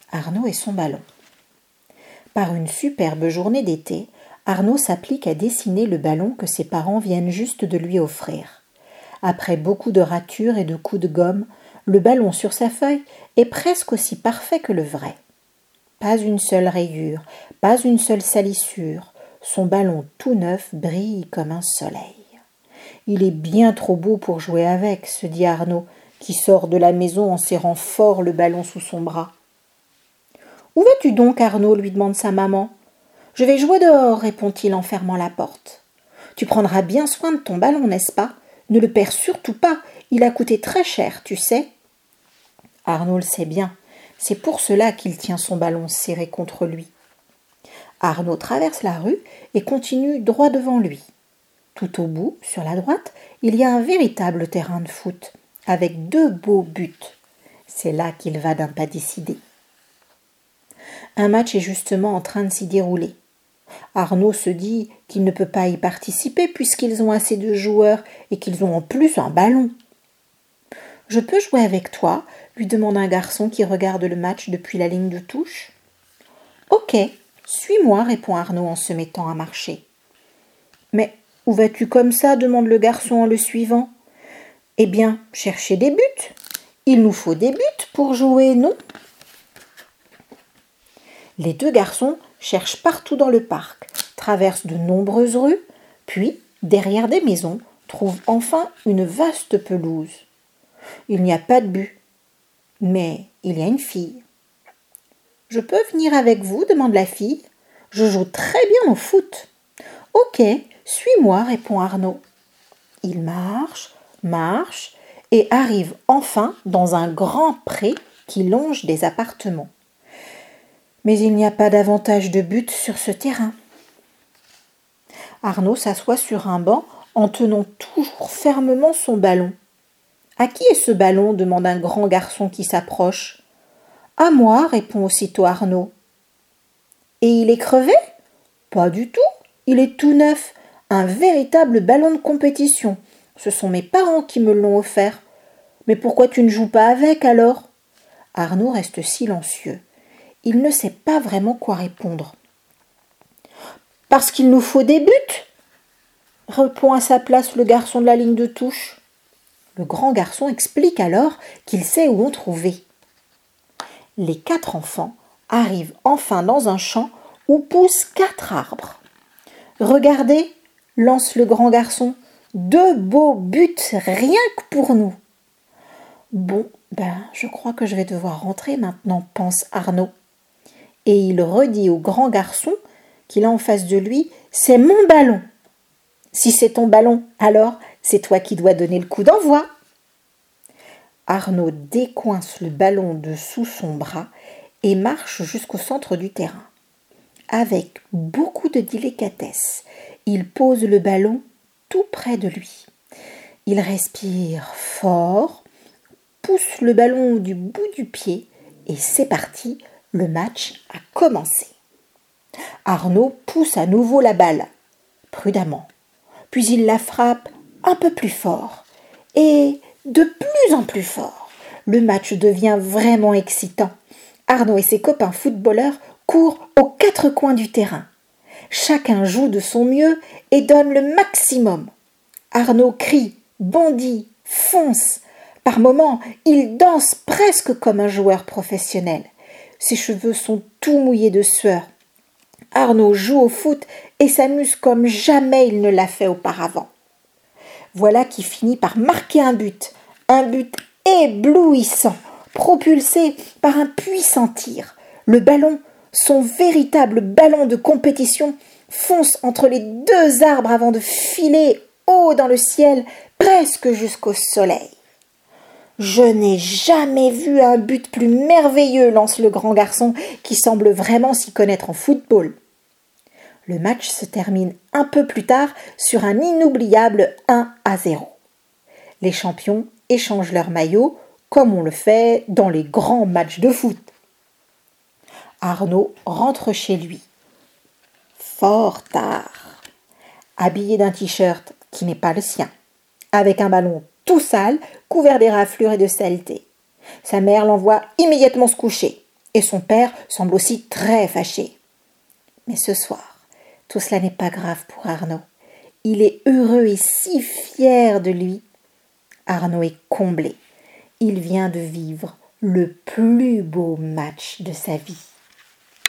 Arnaud et son ballon. Par une superbe journée d'été, Arnaud s'applique à dessiner le ballon que ses parents viennent juste de lui offrir. Après beaucoup de ratures et de coups de gomme, le ballon sur sa feuille est presque aussi parfait que le vrai. Pas une seule rayure, pas une seule salissure. Son ballon tout neuf brille comme un soleil. Il est bien trop beau pour jouer avec, se dit Arnaud, qui sort de la maison en serrant fort le ballon sous son bras. « Où vas-tu donc, Arnaud ?» lui demande sa maman. « Je vais jouer dehors, répond-il en fermant la porte. Tu prendras bien soin de ton ballon, n'est-ce pas ? Ne le perds surtout pas, il a coûté très cher, tu sais. » Arnaud le sait bien, c'est pour cela qu'il tient son ballon serré contre lui. Arnaud traverse la rue et continue droit devant lui. Tout au bout, sur la droite, il y a un véritable terrain de foot, avec 2 beaux buts. C'est là qu'il va d'un pas décidé. Un match est justement en train de s'y dérouler. Arnaud se dit qu'il ne peut pas y participer puisqu'ils ont assez de joueurs et qu'ils ont en plus un ballon. « Je peux jouer avec toi ?» lui demande un garçon qui regarde le match depuis la ligne de touche. « Ok, suis-moi » répond Arnaud en se mettant à marcher. « Mais où vas-tu comme ça ?» demande le garçon en le suivant. « Eh bien, chercher des buts. Il nous faut des buts pour jouer, non ?» Les 2 garçons cherchent partout dans le parc, traversent de nombreuses rues, puis, derrière des maisons, trouvent enfin une vaste pelouse. Il n'y a pas de but, mais il y a une fille. « Je peux venir avec vous ?» demande la fille. « Je joue très bien au foot. »« Ok, suis-moi » répond Arnaud. Il marche et arrive enfin dans un grand pré qui longe des appartements. Mais il n'y a pas davantage de but sur ce terrain. Arnaud s'assoit sur un banc en tenant toujours fermement son ballon. « À qui est ce ballon ?» demande un grand garçon qui s'approche. « À moi » répond aussitôt Arnaud. « Et il est crevé ?»« Pas du tout, il est tout neuf, un véritable ballon de compétition. Ce sont mes parents qui me l'ont offert. Mais pourquoi tu ne joues pas avec alors ?» Arnaud reste silencieux. Il ne sait pas vraiment quoi répondre. « Parce qu'il nous faut des buts !» répond à sa place le garçon de la ligne de touche. Le grand garçon explique alors qu'il sait où en trouver. Les 4 enfants arrivent enfin dans un champ où poussent 4 arbres. « Regardez !» lance le grand garçon. « 2 beaux buts, rien que pour nous !»« Bon, je crois que je vais devoir rentrer maintenant, pense Arnaud. » Et il redit au grand garçon qu'il a en face de lui « C'est mon ballon !»« Si c'est ton ballon, alors c'est toi qui dois donner le coup d'envoi !» Arnaud décoince le ballon de sous son bras et marche jusqu'au centre du terrain. Avec beaucoup de délicatesse, il pose le ballon tout près de lui. Il respire fort, pousse le ballon du bout du pied et c'est parti, le match a commencé. Arnaud pousse à nouveau la balle, prudemment, puis il la frappe un peu plus fort et de plus en plus fort. Le match devient vraiment excitant. Arnaud et ses copains footballeurs courent aux 4 coins du terrain. Chacun joue de son mieux et donne le maximum. Arnaud crie, bondit, fonce. Par moments, il danse presque comme un joueur professionnel. Ses cheveux sont tout mouillés de sueur. Arnaud joue au foot et s'amuse comme jamais il ne l'a fait auparavant. Voilà qu'il finit par marquer un but éblouissant, propulsé par un puissant tir. Le ballon, son véritable ballon de compétition, fonce entre les 2 arbres avant de filer haut dans le ciel, presque jusqu'au soleil. « Je n'ai jamais vu un but plus merveilleux » lance le grand garçon qui semble vraiment s'y connaître en football. Le match se termine un peu plus tard sur un inoubliable 1-0. Les champions échangent leurs maillots comme on le fait dans les grands matchs de foot. Arnaud rentre chez lui. Fort tard. Habillé d'un t-shirt qui n'est pas le sien, avec un ballon tout sale, couvert d'éraflures et de saleté. Sa mère l'envoie immédiatement se coucher. Et son père semble aussi très fâché. Mais ce soir, tout cela n'est pas grave pour Arnaud. Il est heureux et si fier de lui. Arnaud est comblé. Il vient de vivre le plus beau match de sa vie.